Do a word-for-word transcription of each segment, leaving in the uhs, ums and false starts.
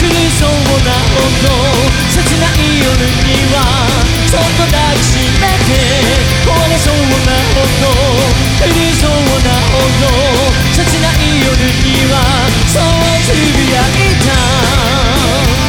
苦しそうな音、切ない夜にはそっと抱きしめて、壊れそうな音、苦しそうな音、切ない夜にはそうつぶやいた。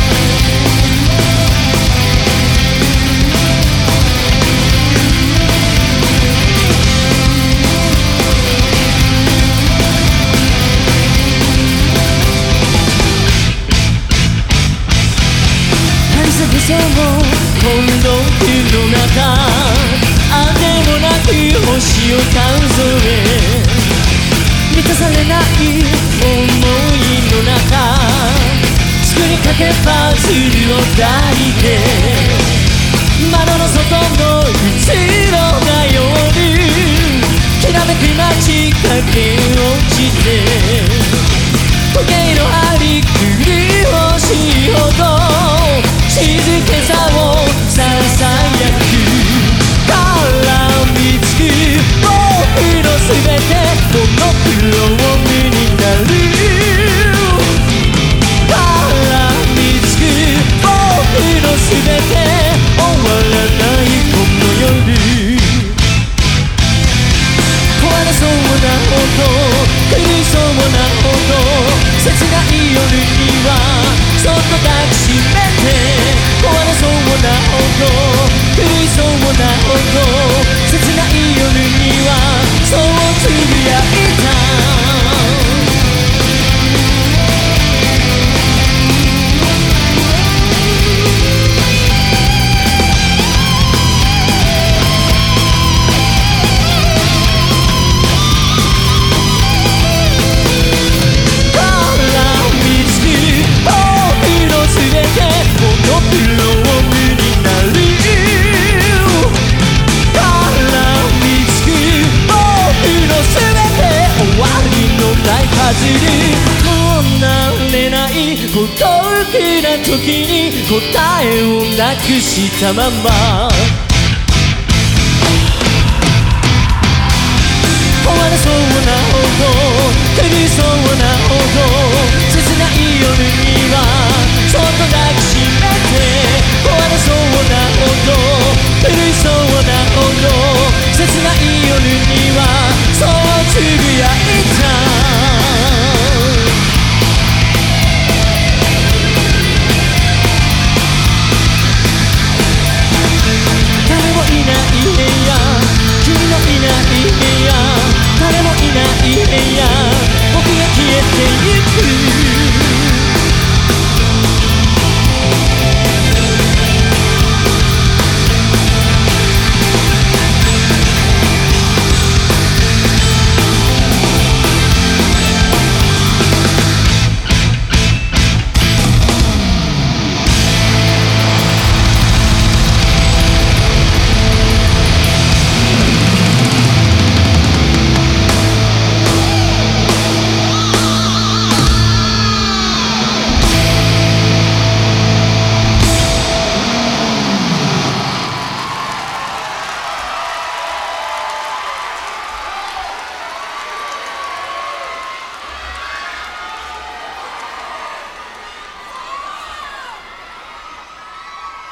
今度火の中、あてもなく星を数え、満たされない想いの中、作りかけパズルを抱いて、窓の外の後ろがよりきらめく街駆け落ちて、時計の針繰り星ほど静けさをささやくからみつく、僕のすべてモノクロームになるからみつく、僕のすべて終わらないこの夜、壊れそうな音、苦しそうな音、切ない夜にはそっと抱きしめて、壊れそうな音、苦しそうな音、切ない夜にはそうつぶやいた。離れない孤独な時に答えをなくしたまま、壊れそうな音、苦しそうな音、切ない夜にはそっと抱きしめて、壊れそうな音、苦しそうな音、切ない夜にはそうつぶやいた。